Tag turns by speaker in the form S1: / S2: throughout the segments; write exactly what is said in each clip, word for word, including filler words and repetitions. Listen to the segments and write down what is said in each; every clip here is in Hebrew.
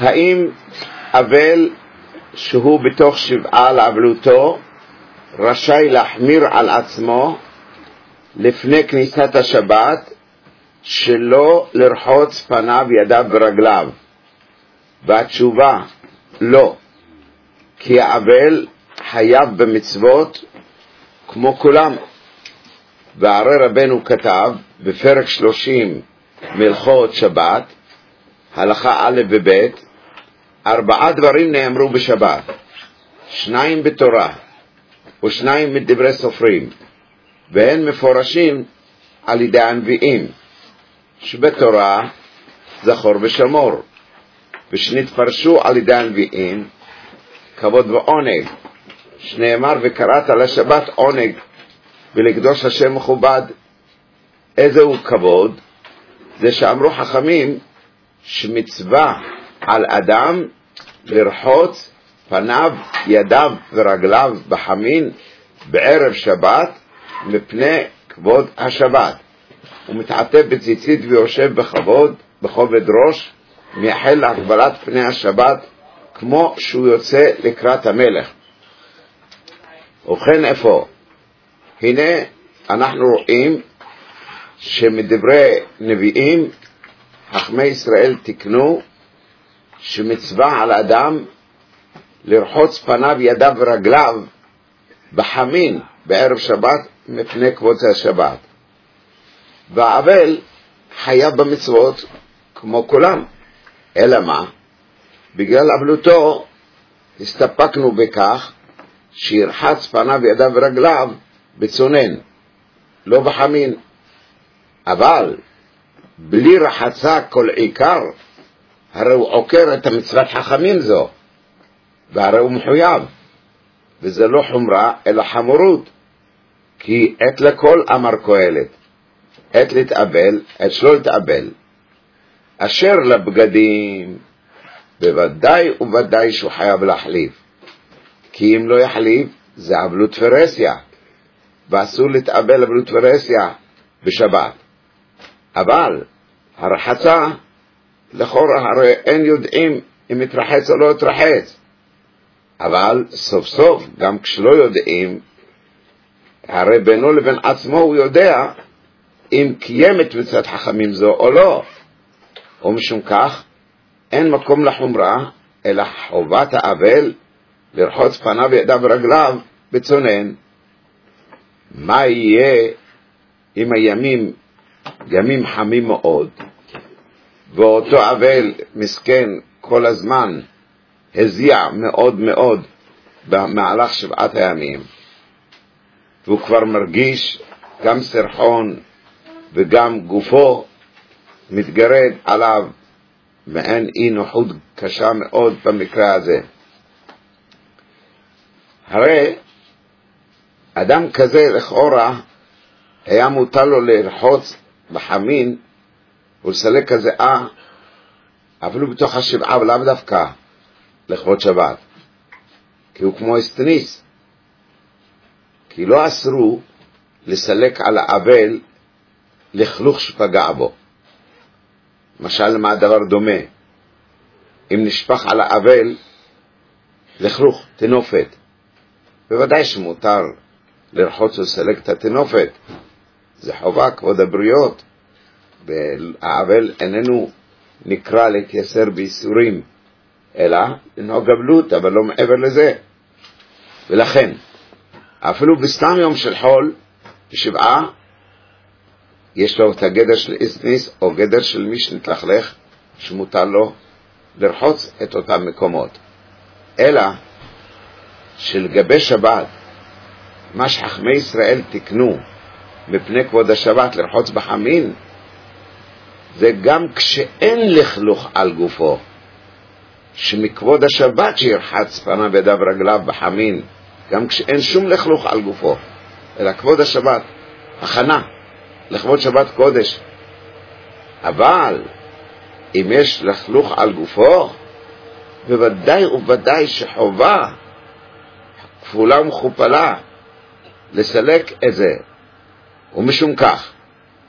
S1: האם אבל שהוא בתוך שבעה לאבלותו רשאי להחמיר על עצמו לפני כניסת השבת שלא לרחוץ פניו, ידיו ורגליו? והתשובה לא, כי האבל חייב במצוות כמו כולם. והרי רבנו כתב בפרק שלושים מלכות שבת הלכה א' וב' ארבעה דברים נאמרו בשבת, שניים בתורה ושניים מדברי סופרים, והן מפורשים על ידי הנביאים, שבתורה זכור ושמור, ושנתפרשו על ידי הנביאים כבוד ועונג, שנאמר וקראת לשבת עונג ולקדוש השם מכובד. איזהו כבוד? זה שאמרו חכמים שמצווה על אדם לרחוץ פניו, ידיו ורגליו בחמין בערב שבת מפני כבוד השבת. הוא מתעטף בציצית ויושב בכבוד, בכובד ראש, מייחל להגבלת פני השבת כמו שהוא יוצא לקראת המלך. ובכן איפה? הנה אנחנו רואים שמדברי נביאים חכמי ישראל תקנו שמצווה על אדם לרחוץ פניו, ידיו ורגליו בחמין בערב שבת מפני כבוד השבת. והאבל חייב במצוות כמו כולם, אלא מה? בגלל אבלותו הסתפקנו בכך שירחץ פניו, ידיו ורגליו בצונן, לא בחמין. אבל בלי רחצה כל עיקר, הרי הוא עוקר את המצוות חכמים זו, והרי הוא מחויב, וזה לא חומרה אלא חמורות. כי עת לכל אמר קהלת, עת להתאבל, עת שלא להתאבל. אשר לבגדים בוודאי ובוודאי שהוא חייב להחליף, כי אם לא יחליף זה אבלות פרסיה, ואסור להתאבל אבלות פרסיה בשבת. אבל הרחצה לכאורה הרי אין יודעים אם יתרחץ או לא יתרחץ, אבל סוף סוף גם כשלא יודעים, הרי בינו לבין עצמו הוא יודע אם קיים את מצוות חכמים זו או לא. ומשום כך אין מקום לחומרה אלא חובת האבל לרחוץ פניו, ידיו ורגליו בצונן. מה יהיה אם הימים ימים חמים מאוד, ואותו אבל מסכן כל הזמן הזיע מאוד מאוד במהלך שבעת הימים, והוא כבר מרגיש גם סרחון וגם גופו מתגרד עליו מעין אי נוחות קשה מאוד במקרה הזה. הרי אדם כזה לכאורה היה מותר לו לרחוץ בחמין ולסלק הזיעה אפילו בתוך השבעה, ולאו דווקא לכבוד שבת, כי הוא כמו אסטניס, כי לא אסרו לסלק על האבל לכלוך שפגע בו. משל מה הדבר דומה? אם נשפך על האבל לכלוך, תנופת, בוודאי שמותר לרחוץ ולסלק את התנופת, זה חובה, כבוד הבריות. והאבל איננו נקרא להתייסר ביסורים, אלא לנהוג אבלות, אבל לא מעבר לזה. ולכן אפילו בסתם יום של חול בשבעה יש לו את הגדר של איסניס או גדר של מי שנתלכלך, שמותר לו לרחוץ את אותם מקומות. אלא שלגבי שבת מה שחכמי ישראל תקנו מפני כבוד השבת לרחוץ בחמין, זה גם כשאין לכלוך על גופו, שמכבוד השבת שירחץ פניו, ידיו ורגליו בחמין, גם כשאין שום לכלוך על גופו, אלא כבוד השבת, הכנה לכבוד שבת קודש. אבל אם יש לכלוך על גופו, בוודאי ובוודאי שחובה כפולה ומכופלה לסלק את זה. ומשום כך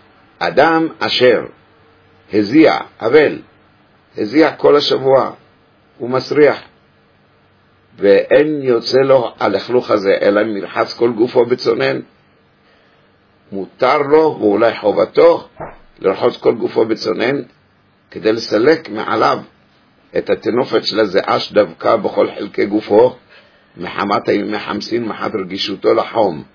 S1: אדם אשר הזיע, אבל הזיע כל השבוע הוא מסריח. ואין יוצא לו הלכלוך הזה, אלא מרחץ כל גופו בצונן. מותר לו, ואולי חובתו, לרחוץ כל גופו בצונן, כדי לסלק מעליו את התנופת של הזיעה שדבקה בכל חלקי גופו, מחמת הימי חמסין, מחמת רגישותו לחום.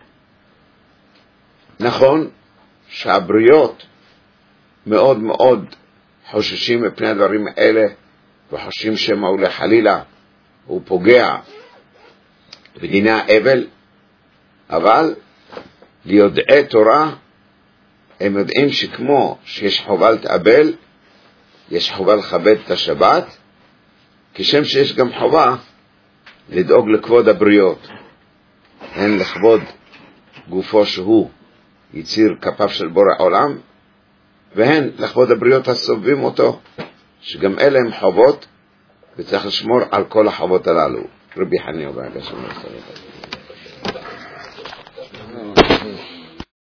S1: נכון שהבריות מאוד מאוד חוששים מפני הדברים האלה, וחושבים שמה הוא לחלילה, הוא פוגע בדיני האבל, אבל ליודעי תורה הם יודעים שכמו שיש חובה להתאבל, יש חובה לכבד את השבת, כשם שיש גם חובה לדאוג לכבוד הבריות, הן לכבוד גופו שהוא יציר כפיו של בורא העולם, והן לכבוד הבריות הסובבים אותו, שגם אלה הם חובות, וצריך לשמור על כל החובות הללו. רבי חנינא בר עקשיא